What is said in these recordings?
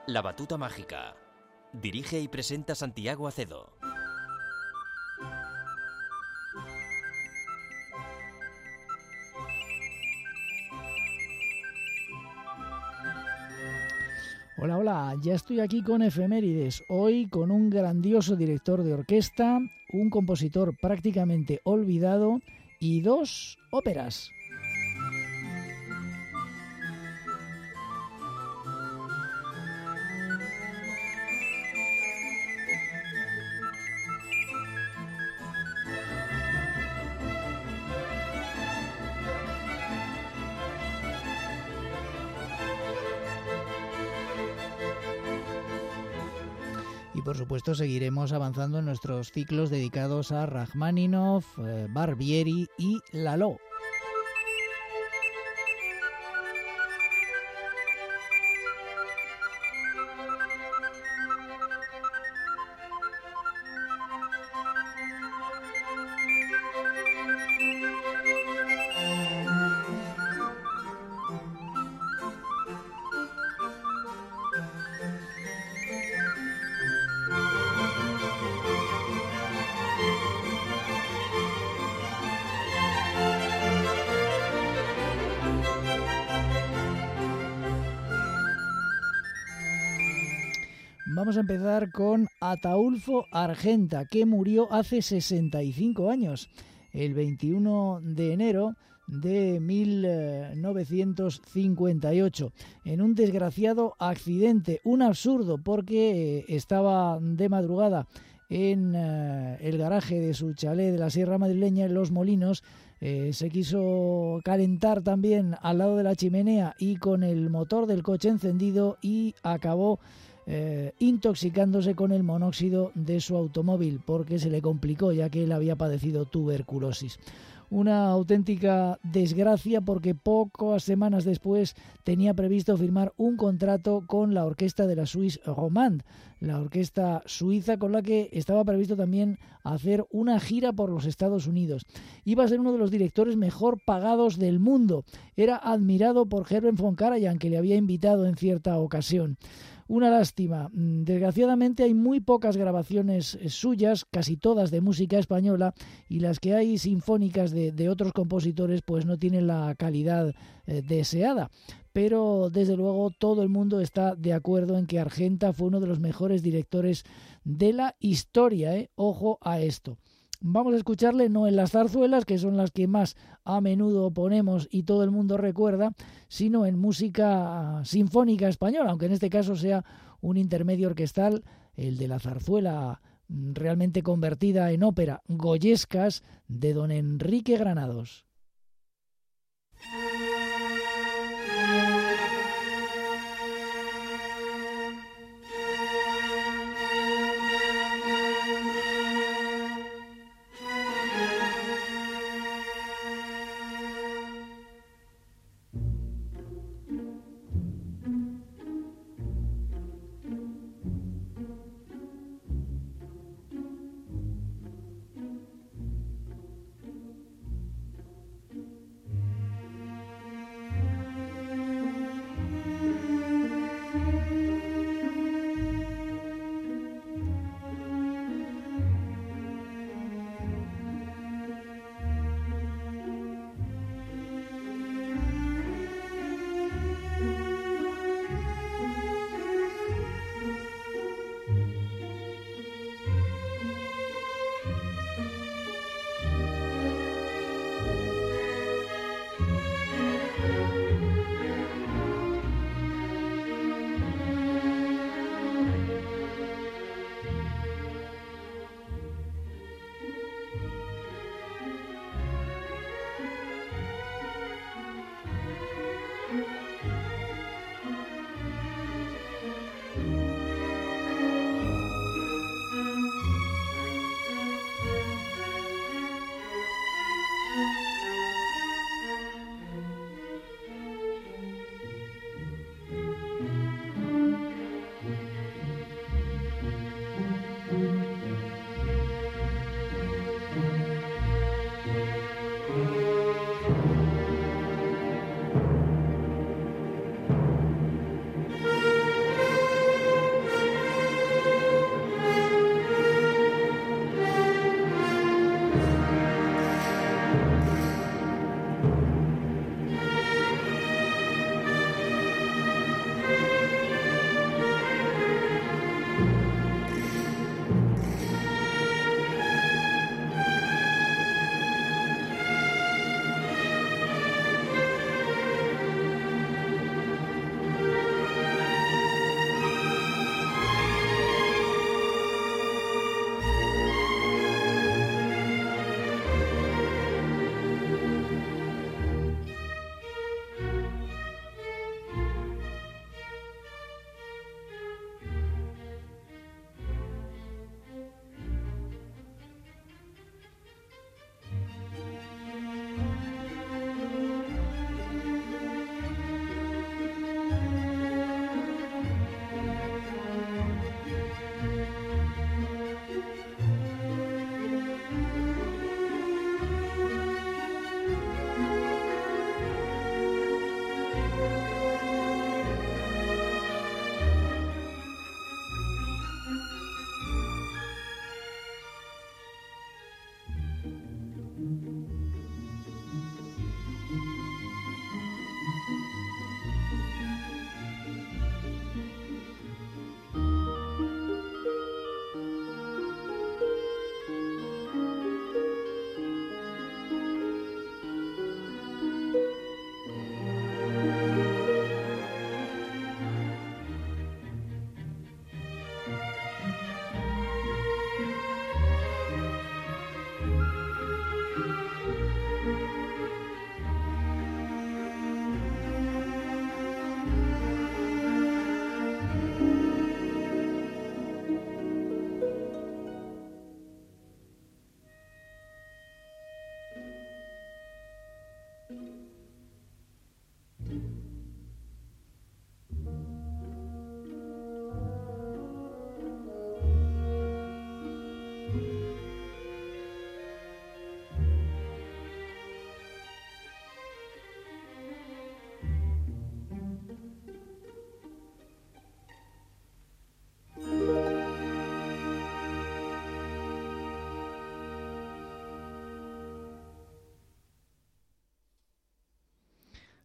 La Batuta Mágica. Dirige y presenta Santiago Acedo. Hola, hola, ya estoy aquí con efemérides, hoy con un grandioso director de orquesta, un compositor prácticamente olvidado y dos óperas. Y por supuesto seguiremos avanzando en nuestros ciclos dedicados a Rajmáninov, Barbieri y Lalo. Vamos a empezar con Ataúlfo Argenta, que murió hace 65 años, el 21 de enero de 1958, en un desgraciado accidente, un absurdo, porque estaba de madrugada en el garaje de su chalet de la Sierra Madrileña, en Los Molinos. Se quiso calentar también al lado de la chimenea y con el motor del coche encendido y acabó intoxicándose con el monóxido de su automóvil, porque se le complicó ya que él había padecido tuberculosis. Una auténtica desgracia, porque pocas semanas después tenía previsto firmar un contrato con la orquesta de la Suisse Romande, la orquesta suiza con la que estaba previsto también hacer una gira por los Estados Unidos. Iba a ser uno de los directores mejor pagados del mundo. Era admirado por Herbert von Karajan, que le había invitado en cierta ocasión. Una lástima. Desgraciadamente hay muy pocas grabaciones suyas, casi todas de música española, y las que hay sinfónicas de otros compositores pues no tienen la calidad deseada. Pero desde luego todo el mundo está de acuerdo en que Argenta fue uno de los mejores directores de la historia. Ojo a esto. Vamos a escucharle no en las zarzuelas, que son las que más a menudo ponemos y todo el mundo recuerda, sino en música sinfónica española, aunque en este caso sea un intermedio orquestal, el de la zarzuela realmente convertida en ópera, Goyescas, de don Enrique Granados.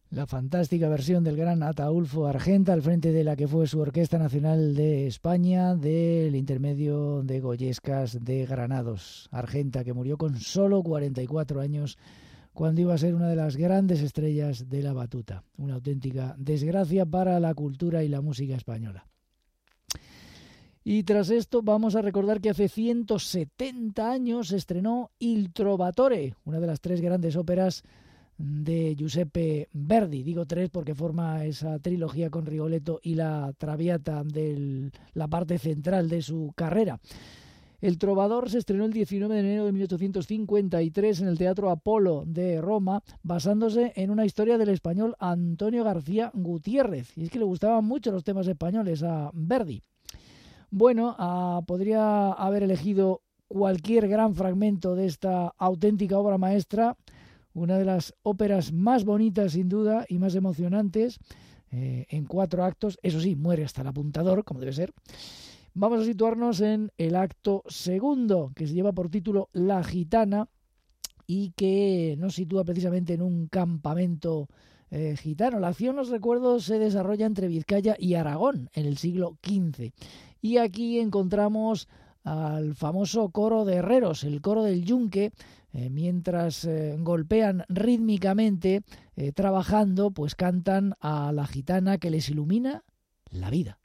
La fantástica versión del gran Ataúlfo Argenta al frente de la que fue su Orquesta Nacional de España del intermedio de Goyescas de Granados. Argenta, que murió con solo 44 años cuando iba a ser una de las grandes estrellas de la batuta. Una auténtica desgracia para la cultura y la música española. Y tras esto vamos a recordar que hace 170 años se estrenó Il Trovatore, una de las 3 grandes óperas de Giuseppe Verdi. Digo 3 porque forma esa trilogía con Rigoletto y la Traviata de la parte central de su carrera. El Trovador se estrenó el 19 de enero de 1853 en el Teatro Apolo de Roma, basándose en una historia del español Antonio García Gutiérrez. Y es que le gustaban mucho los temas españoles a Verdi. Bueno, podría haber elegido cualquier gran fragmento de esta auténtica obra maestra, una de las óperas más bonitas sin duda y más emocionantes, en 4 actos. Eso sí, muere hasta el apuntador, como debe ser. Vamos a situarnos en el acto segundo, que se lleva por título La Gitana y que nos sitúa precisamente en un campamento gitano. La acción, os recuerdo, se desarrolla entre Vizcaya y Aragón en el siglo XV. Y aquí encontramos al famoso coro de herreros, el coro del Yunque, mientras golpean rítmicamente, trabajando, pues cantan a la gitana que les ilumina la vida.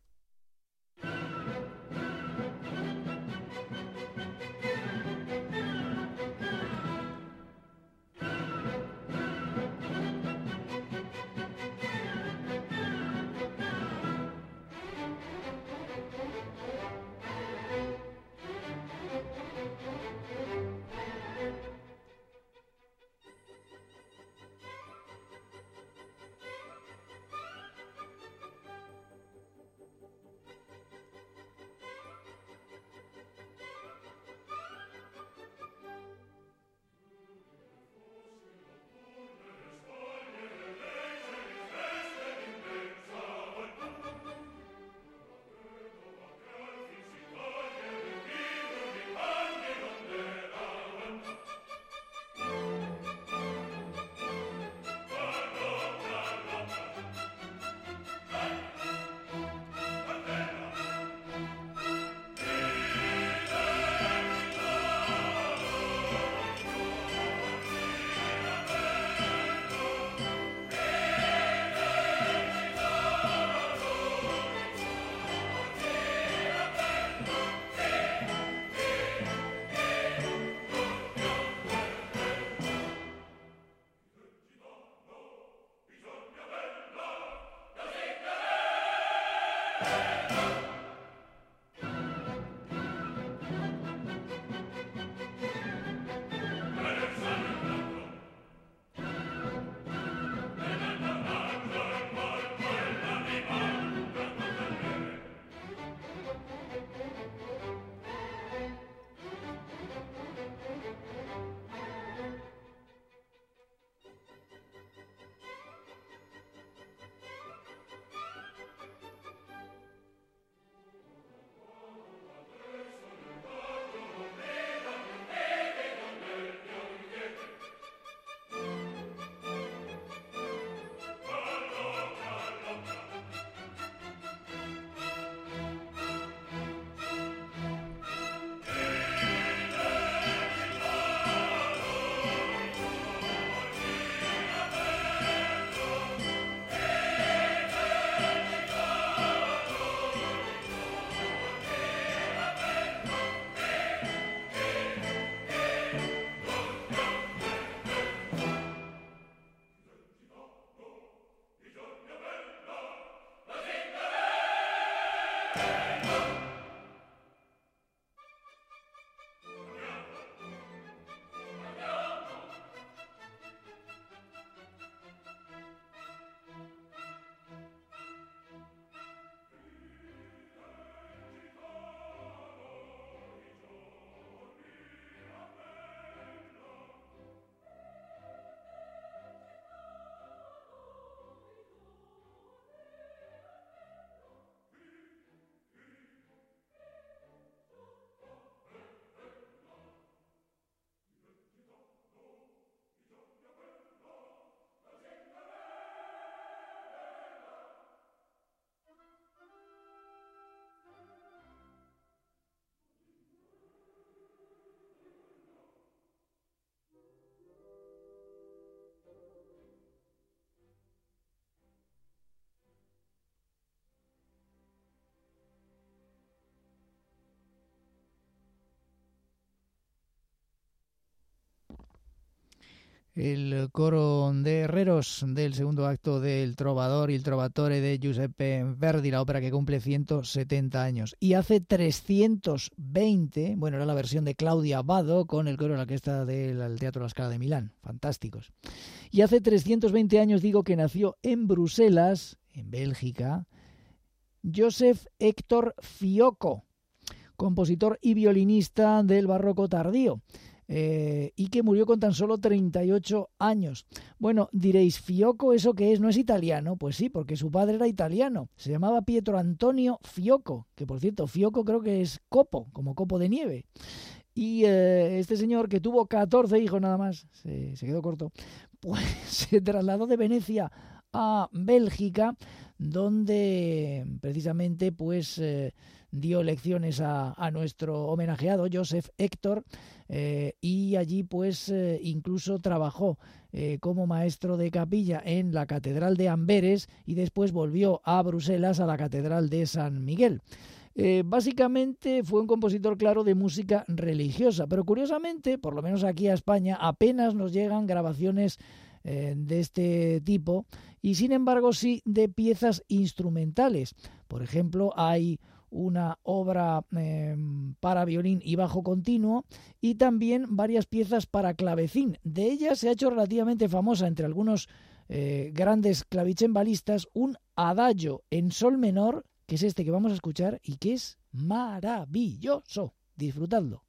El coro de herreros del segundo acto del Trovador y il Trovatore de Giuseppe Verdi, la ópera que cumple 170 años. Y hace 320, bueno, era la versión de Claudia Abbado con el coro de la orquesta del Teatro La Scala de Milán. Fantásticos. Y hace 320 años, digo, que nació en Bruselas, en Bélgica, Joseph Héctor Fiocco, compositor y violinista del barroco tardío. Y que murió con tan solo 38 años. Bueno, diréis, Fiocco, ¿eso qué es? ¿No es italiano? Pues sí, porque su padre era italiano. Se llamaba Pietro Antonio Fiocco, que por cierto, Fiocco creo que es copo, como copo de nieve. Y este señor, que tuvo 14 hijos nada más, se quedó corto, pues se trasladó de Venecia a Bélgica, donde precisamente pues dio lecciones a nuestro homenajeado Joseph Héctor, y allí pues incluso trabajó como maestro de capilla en la Catedral de Amberes y después volvió a Bruselas a la Catedral de San Miguel. Básicamente fue un compositor, claro, de música religiosa, pero curiosamente, por lo menos aquí a España, apenas nos llegan grabaciones de este tipo, y sin embargo sí de piezas instrumentales. Por ejemplo, hay una obra para violín y bajo continuo y también varias piezas para clavecín. De ellas se ha hecho relativamente famosa entre algunos grandes clavicembalistas un adagio en sol menor, que es este que vamos a escuchar y que es maravilloso. Disfrutadlo.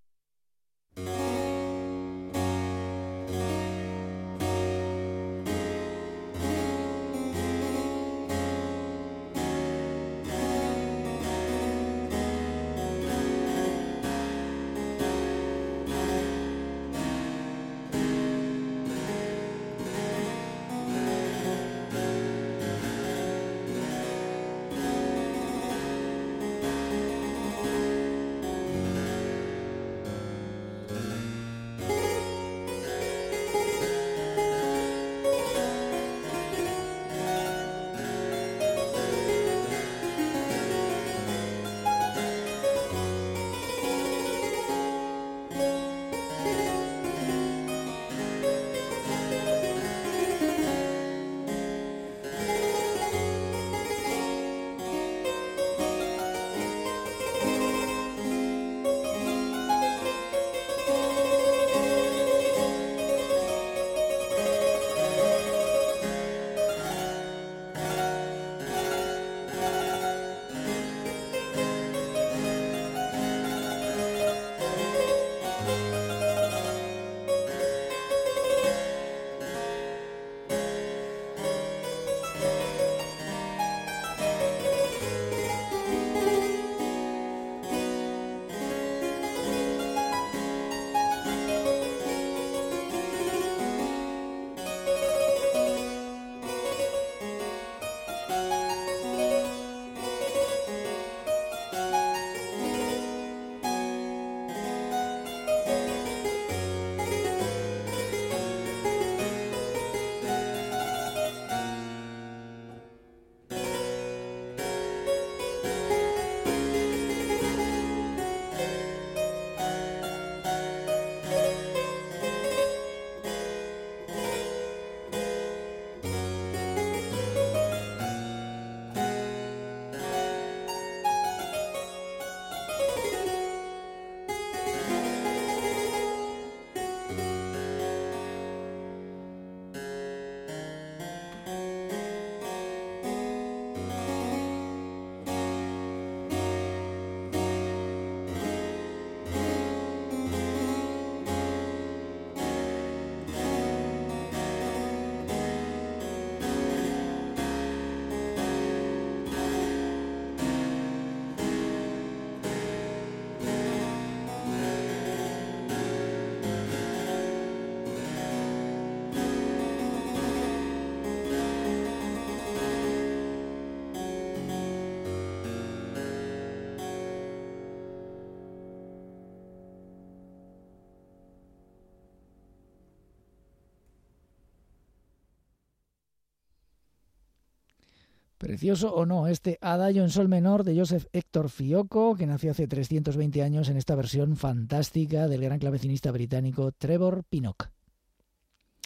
Precioso o no, este adagio en sol menor de Joseph Héctor Fiocco, que nació hace 320 años en esta versión fantástica del gran clavecinista británico Trevor Pinnock.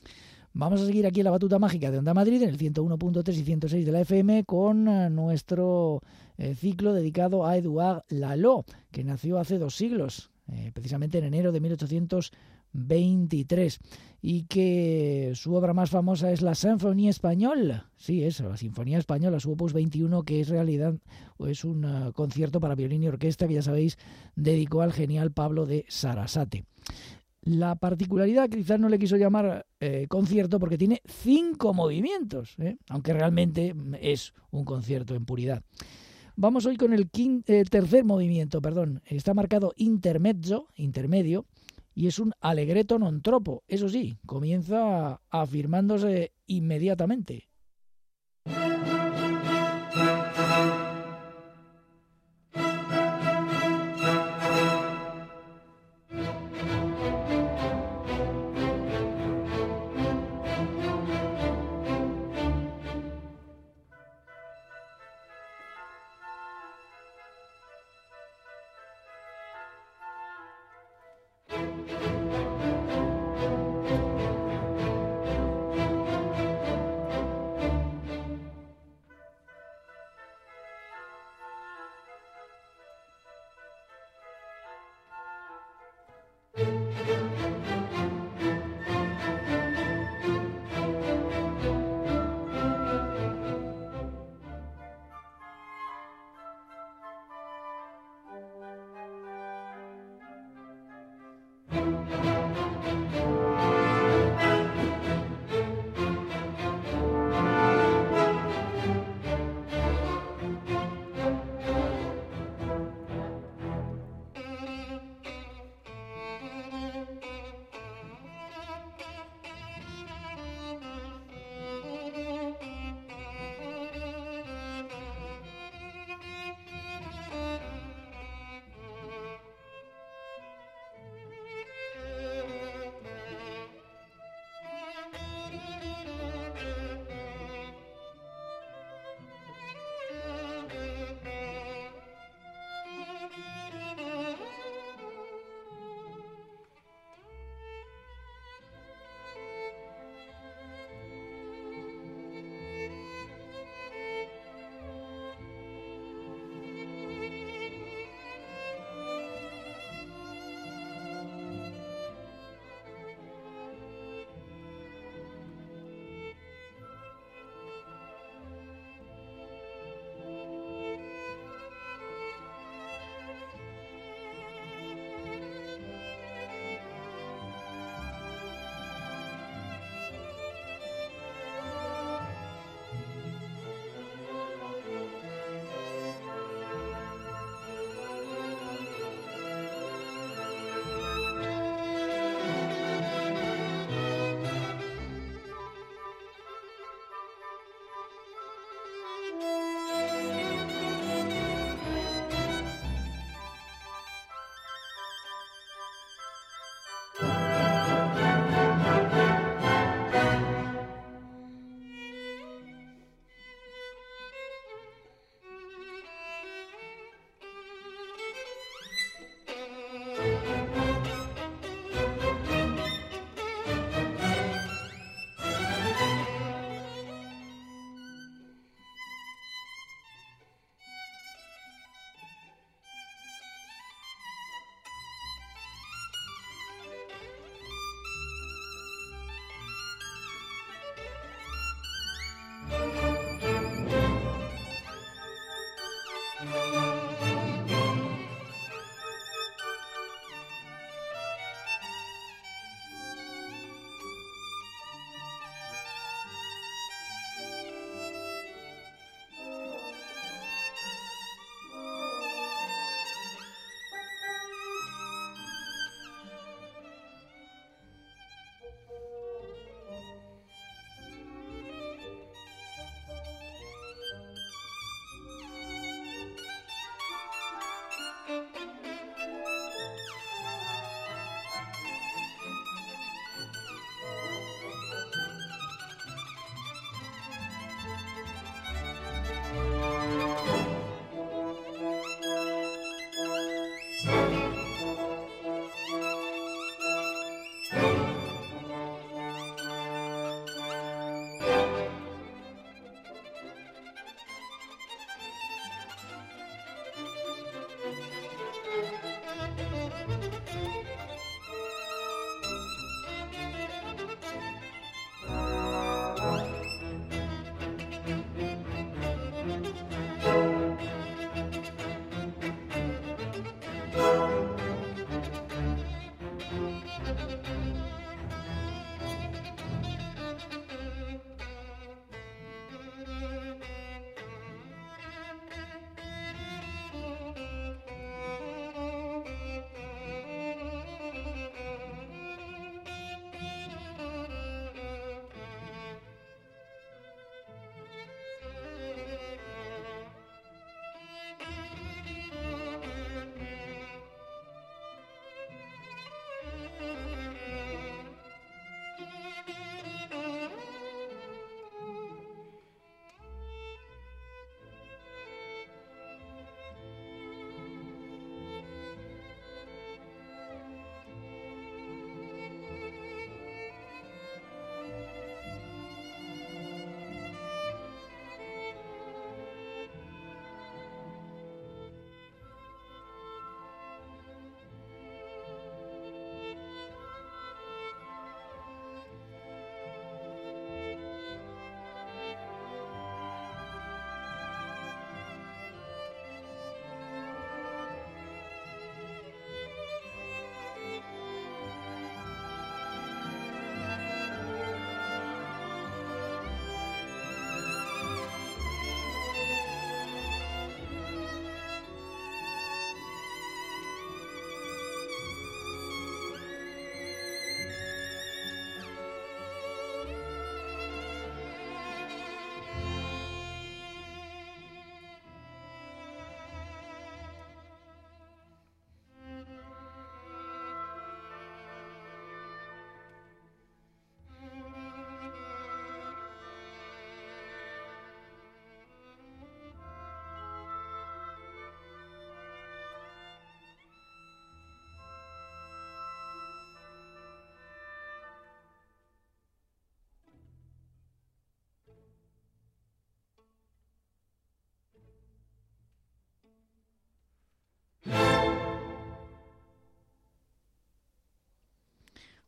Vamos a seguir aquí en la batuta mágica de Onda Madrid, en el 101.3 y 106 de la FM, con nuestro ciclo dedicado a Édouard Lalo, que nació hace 2 siglos, precisamente en enero de 1823, y que su obra más famosa es la Sinfonie Espagnole. Sí, eso, la Sinfonía Española, su opus 21, que es realidad es un concierto para violín y orquesta que, ya sabéis, dedicó al genial Pablo de Sarasate. La particularidad, quizás no le quiso llamar concierto porque tiene 5 movimientos, aunque realmente es un concierto en puridad. Vamos hoy con el tercer movimiento, está marcado intermezzo, intermedio, y es un allegretto non troppo. Eso sí, comienza afirmándose inmediatamente.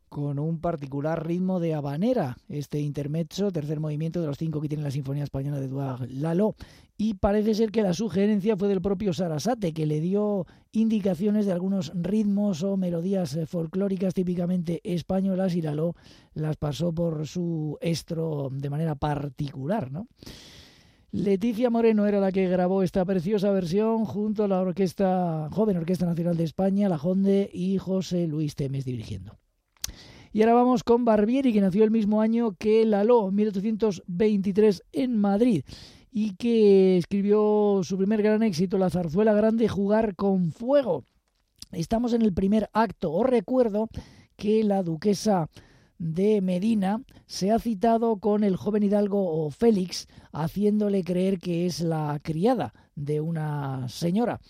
con un particular ritmo de habanera, este intermezzo, tercer movimiento de los 5 que tiene la Sinfonía Española de Édouard Lalo, y parece ser que la sugerencia fue del propio Sarasate, que le dio indicaciones de algunos ritmos o melodías folclóricas típicamente españolas, y Lalo las pasó por su estro de manera particular, ¿no? Leticia Moreno era la que grabó esta preciosa versión junto a la Joven Orquesta Nacional de España, la Jonde, y José Luis Temes dirigiendo. Y ahora vamos con Barbieri, que nació el mismo año que Lalo, 1823, en Madrid, y que escribió su primer gran éxito, la zarzuela grande Jugar con Fuego. Estamos en el primer acto. Os recuerdo que la duquesa de Medina se ha citado con el joven hidalgo Félix, haciéndole creer que es la criada de una señora.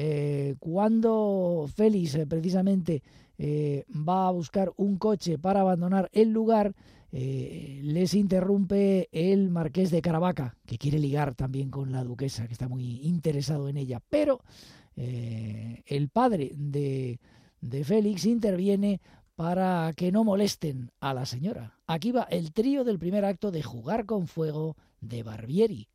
Cuando Félix precisamente va a buscar un coche para abandonar el lugar, les interrumpe el marqués de Caravaca, que quiere ligar también con la duquesa, que está muy interesado en ella, pero el padre de Félix interviene para que no molesten a la señora. Aquí va el trío del primer acto de Jugar con Fuego de Barbieri.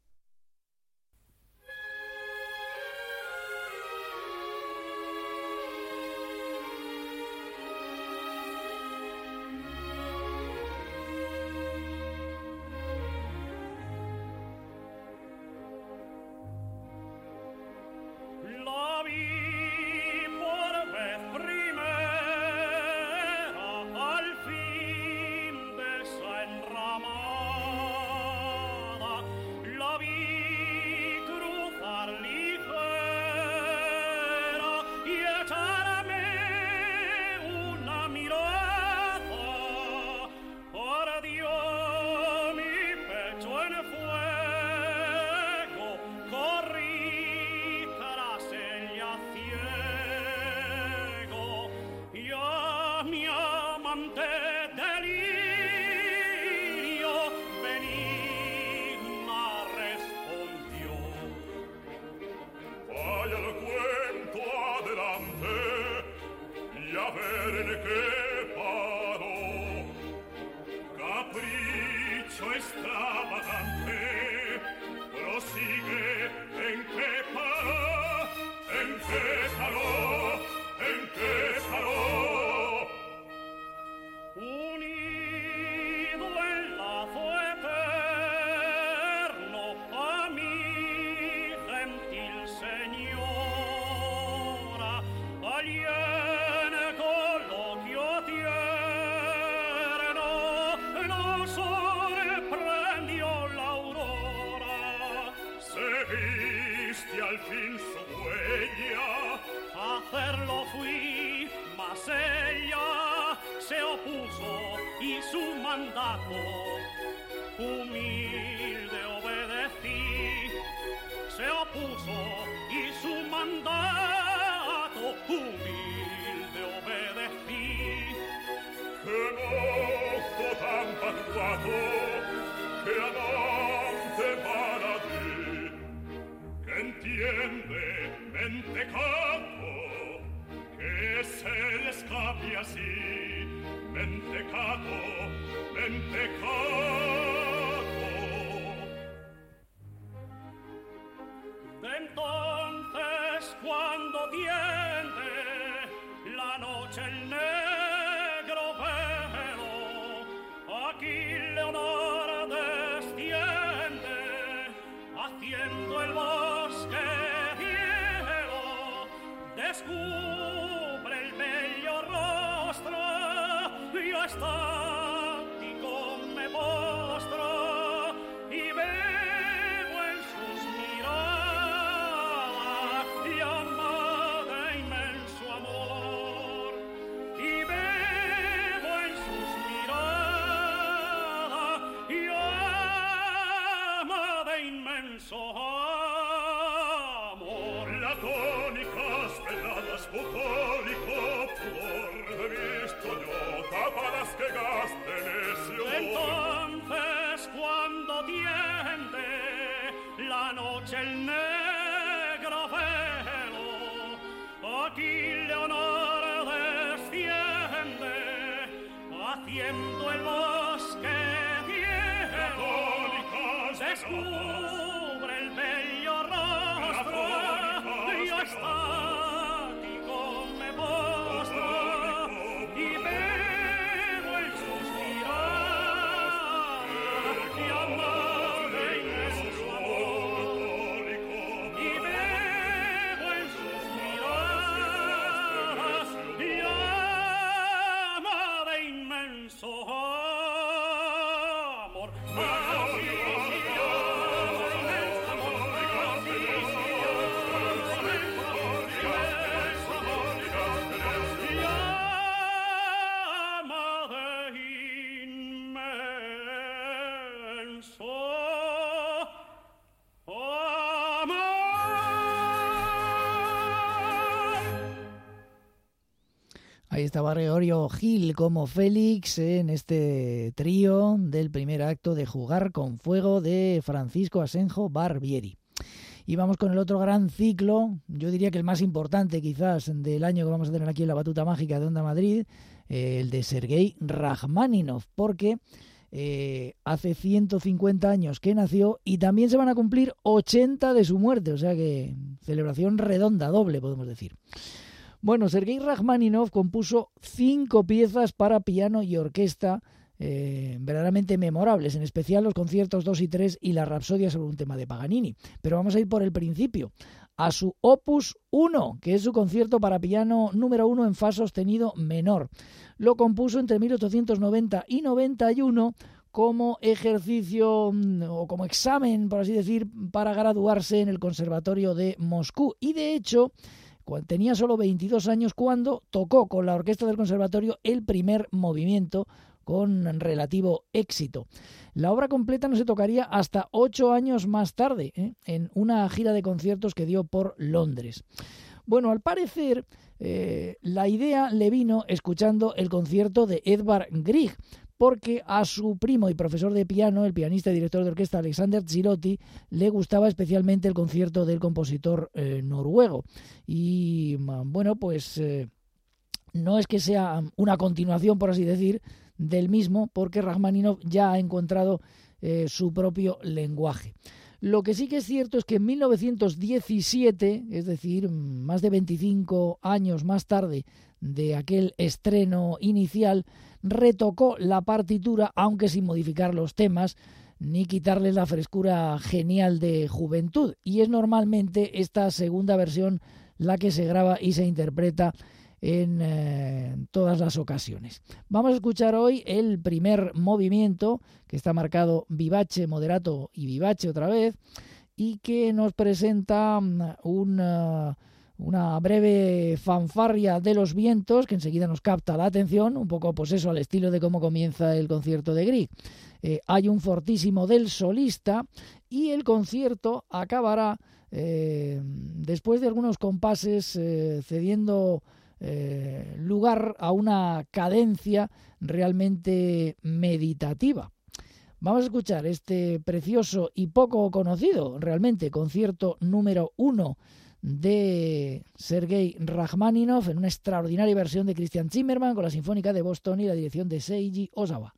Bucolico, flor de visto yo, tapadas que gas recorriendo el bosque ciego, descubre el bello rostro, yo estático me postro y veo el suspirar y amable inmenso amor, y veo el suspirar y amable inmenso amor. Ahí estaba Gregorio Gil como Félix en este trío del primer acto de Jugar con Fuego de Francisco Asenjo Barbieri. Y vamos con el otro gran ciclo, yo diría que el más importante quizás del año que vamos a tener aquí en la Batuta Mágica de Onda Madrid, el de Sergei Rajmáninov, porque hace 150 años que nació y también se van a cumplir 80 de su muerte, o sea que celebración redonda, doble podemos decir. Bueno, Sergei Rajmáninov compuso 5 piezas para piano y orquesta verdaderamente memorables, en especial los conciertos 2 y 3 y la Rapsodia sobre un tema de Paganini. Pero vamos a ir por el principio, a su Opus 1, que es su concierto para piano número 1 en fa sostenido menor. Lo compuso entre 1890 y 91 como ejercicio o como examen, por así decir, para graduarse en el Conservatorio de Moscú. Y de hecho, tenía solo 22 años cuando tocó con la orquesta del conservatorio el primer movimiento con relativo éxito. La obra completa no se tocaría hasta 8 años más tarde, en una gira de conciertos que dio por Londres. Bueno, al parecer, la idea le vino escuchando el concierto de Edvard Grieg, porque a su primo y profesor de piano, el pianista y director de orquesta Alexander Tsiroty, le gustaba especialmente el concierto del compositor noruego. Y bueno, pues no es que sea una continuación, por así decir, del mismo, porque Rajmáninov ya ha encontrado su propio lenguaje. Lo que sí que es cierto es que en 1917, es decir, más de 25 años más tarde de aquel estreno inicial, retocó la partitura, aunque sin modificar los temas ni quitarles la frescura genial de juventud. Y es normalmente esta segunda versión la que se graba y se interpreta en todas las ocasiones. Vamos a escuchar hoy el primer movimiento, que está marcado vivace, moderato y vivace otra vez, y que nos presenta una breve fanfarria de los vientos que enseguida nos capta la atención, un poco pues eso, al estilo de cómo comienza el concierto de Grieg. Hay un fortísimo del solista y el concierto acabará después de algunos compases cediendo lugar a una cadencia realmente meditativa. Vamos a escuchar este precioso y poco conocido realmente concierto número 1 de Sergei Rajmáninov en una extraordinaria versión de Christian Zimmermann con la Sinfónica de Boston y la dirección de Seiji Ozawa.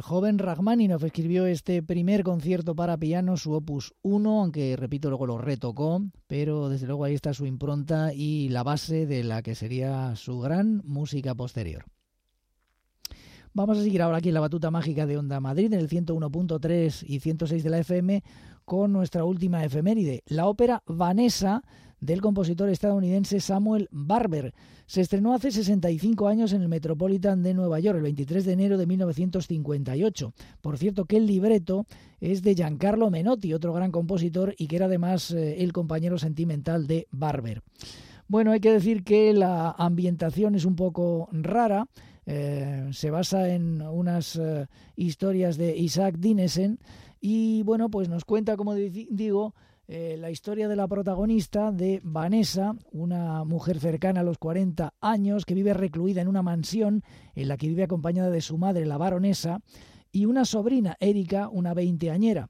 joven Rachmaninoff escribió este primer concierto para piano, su opus 1, aunque repito luego lo retocó, pero desde luego ahí está su impronta y la base de la que sería su gran música posterior. Vamos a seguir ahora aquí en la batuta mágica de Onda Madrid, en el 101.3 y 106 de la FM, con nuestra última efeméride, la ópera Vanessa, del compositor estadounidense Samuel Barber. Se estrenó hace 65 años en el Metropolitan de Nueva York, el 23 de enero de 1958. Por cierto, que el libreto es de Giancarlo Menotti, otro gran compositor, y que era además el compañero sentimental de Barber. Bueno, hay que decir que la ambientación es un poco rara. Se basa en unas historias de Isaac Dinesen y, bueno, pues nos cuenta, como digo, la historia de la protagonista, de Vanessa, una mujer cercana a los 40 años que vive recluida en una mansión en la que vive acompañada de su madre, la baronesa, y una sobrina, Erika, una veinteañera.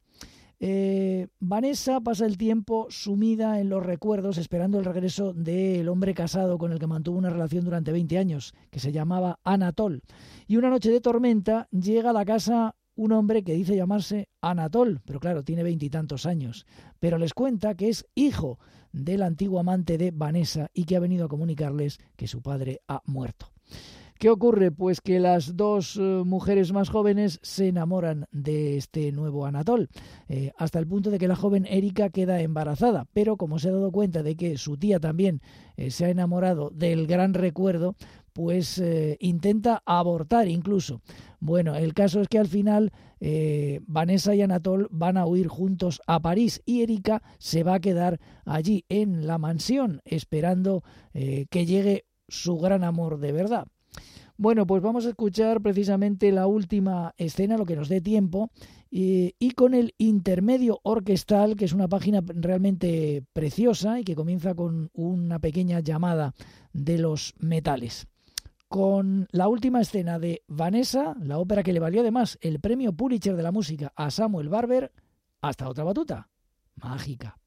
Vanessa pasa el tiempo sumida en los recuerdos esperando el regreso del hombre casado con el que mantuvo una relación durante 20 años, que se llamaba Anatol. Y una noche de tormenta llega a la casa un hombre que dice llamarse Anatol, pero claro, tiene 20 y tantos años, pero les cuenta que es hijo del antiguo amante de Vanessa y que ha venido a comunicarles que su padre ha muerto. ¿Qué ocurre? Pues que las dos mujeres más jóvenes se enamoran de este nuevo Anatol, hasta el punto de que la joven Erika queda embarazada, pero como se ha dado cuenta de que su tía también se ha enamorado del gran recuerdo, pues intenta abortar incluso. Bueno, el caso es que al final Vanessa y Anatol van a huir juntos a París y Erika se va a quedar allí en la mansión esperando que llegue su gran amor de verdad. Bueno, pues vamos a escuchar precisamente la última escena, lo que nos dé tiempo, y con el intermedio orquestal, que es una página realmente preciosa y que comienza con una pequeña llamada de los metales. Con la última escena de Vanessa, la ópera que le valió además el premio Pulitzer de la música a Samuel Barber, hasta otra batuta mágica.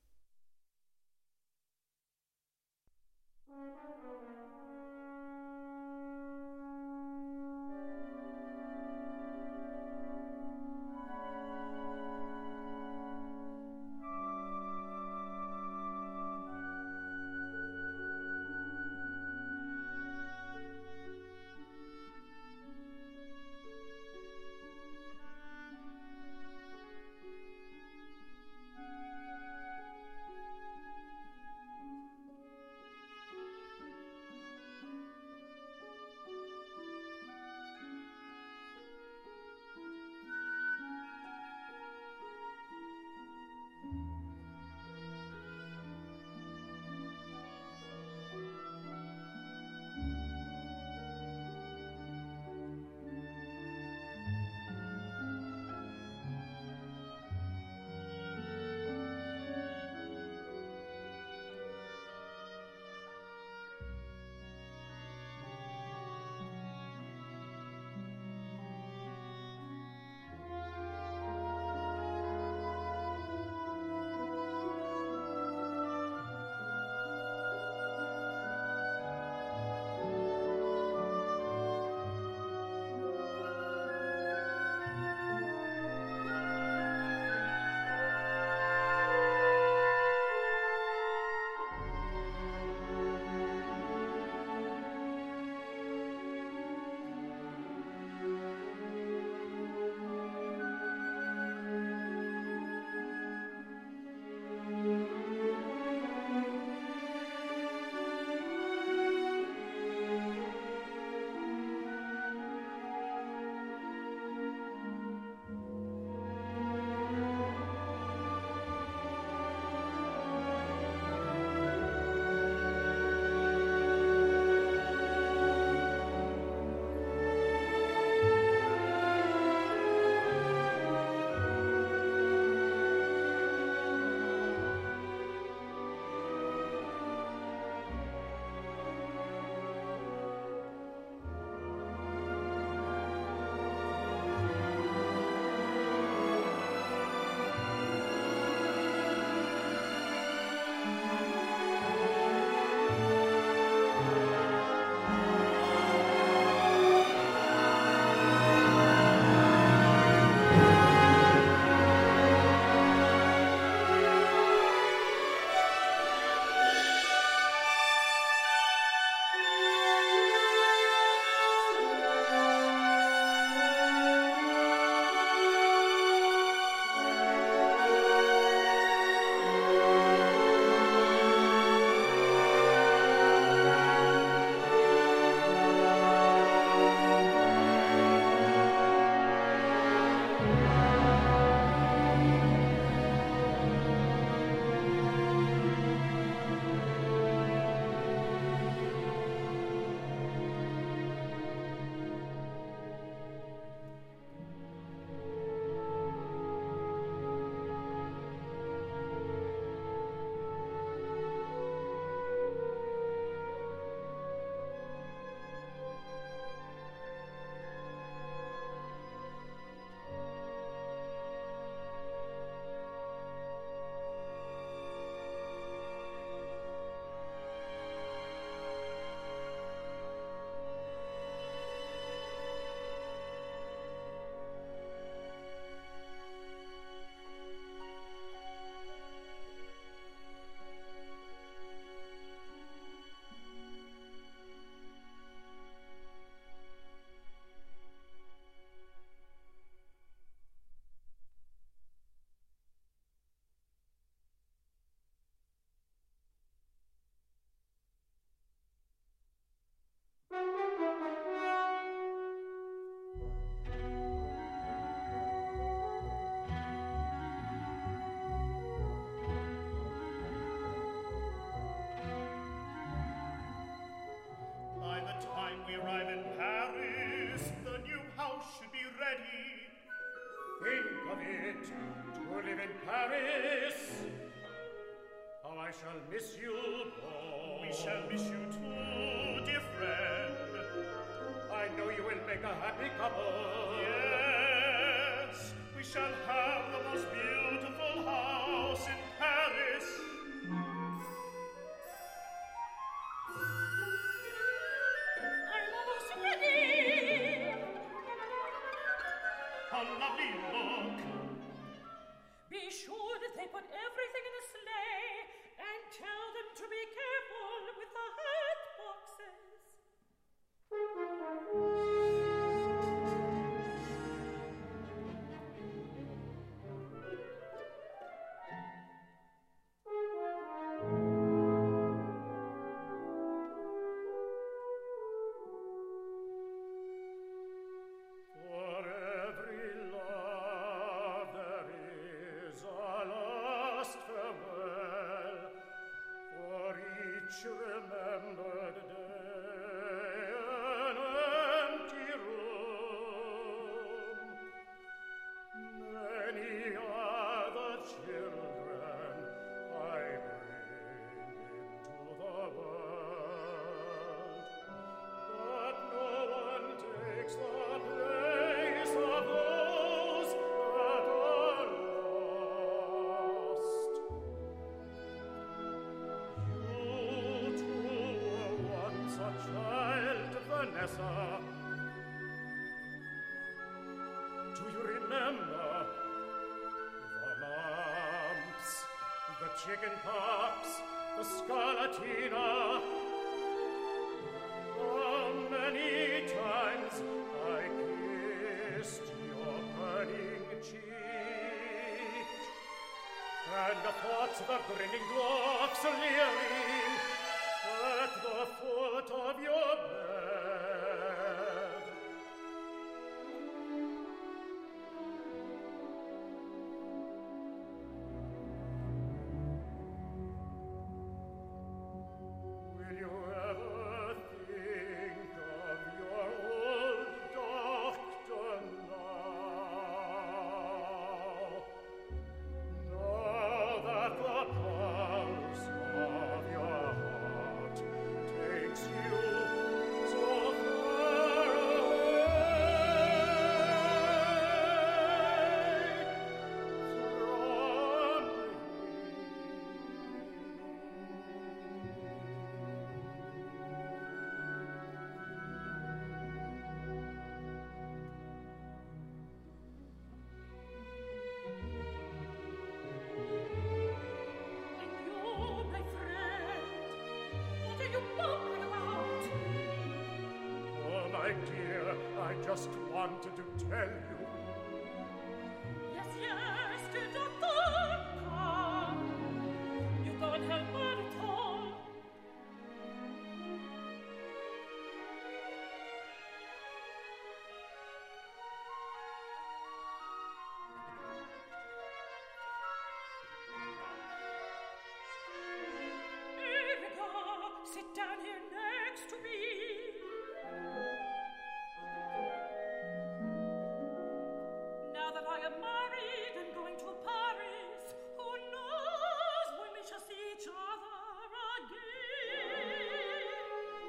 of it to live in Paris. How I shall miss you both. We shall miss you too, dear friend. I know you will make a happy couple. Yes, we shall have the most beautiful house in Paris. I'm almost ready. How lovely you look. Be sure that they put everything in a sleigh and tell them to be careful with the hat boxes. For every love there is a last farewell, for each remembered day an empty room. Many are the children I bring into the world, but no one takes the place of those that are lost. You too were once a child, Vanessa. Do you remember the mumps, the chicken pox, the scarlatina? How many times I kissed your burning cheek, and thought the grinning dwarfs leering at the foot of your bed. Will you ever think of your old doctor now? Now that the pulse of your heart takes you so far And you, my friend, what are you mumbling about? Oh, my dear, I just wanted to tell you. Yes, yes, dear doctor, come. You can't help it at all. Erica, sit down here next to me. Now that I am married and going to Paris, who knows when we shall see each other again?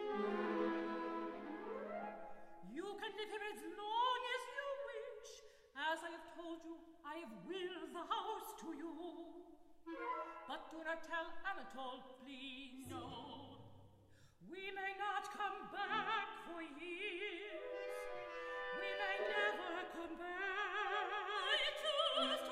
You can live here as long as you wish. As I have told you, I have willed the house to you. But do not tell Anatole, please. No. We may not come back for years. We may never come back. I just